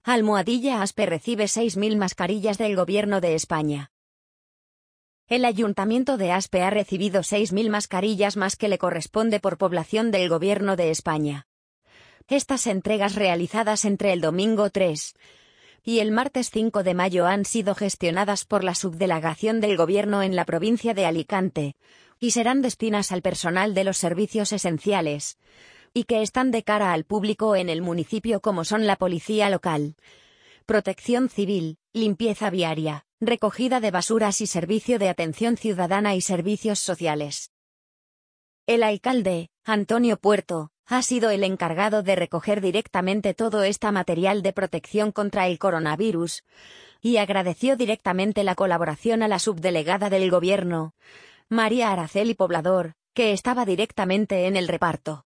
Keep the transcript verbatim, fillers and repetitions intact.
Almohadilla Aspe recibe seis mil mascarillas del Gobierno de España. El Ayuntamiento de Aspe ha recibido seis mil mascarillas más que le corresponde por población del Gobierno de España. Estas entregas realizadas entre el domingo tres y el martes cinco de mayo han sido gestionadas por la Subdelegación del Gobierno en la provincia de Alicante, y serán destinadas al personal de los servicios esenciales, y que están de cara al público en el municipio como son la Policía Local, Protección Civil, Limpieza Viaria, Recogida de Basuras y Servicio de Atención Ciudadana y Servicios Sociales. El alcalde, Antonio Puerto, ha sido el encargado de recoger directamente todo este material de protección contra el coronavirus, y agradeció directamente la colaboración a la subdelegada del Gobierno, María Araceli Poblador, que estaba directamente en el reparto.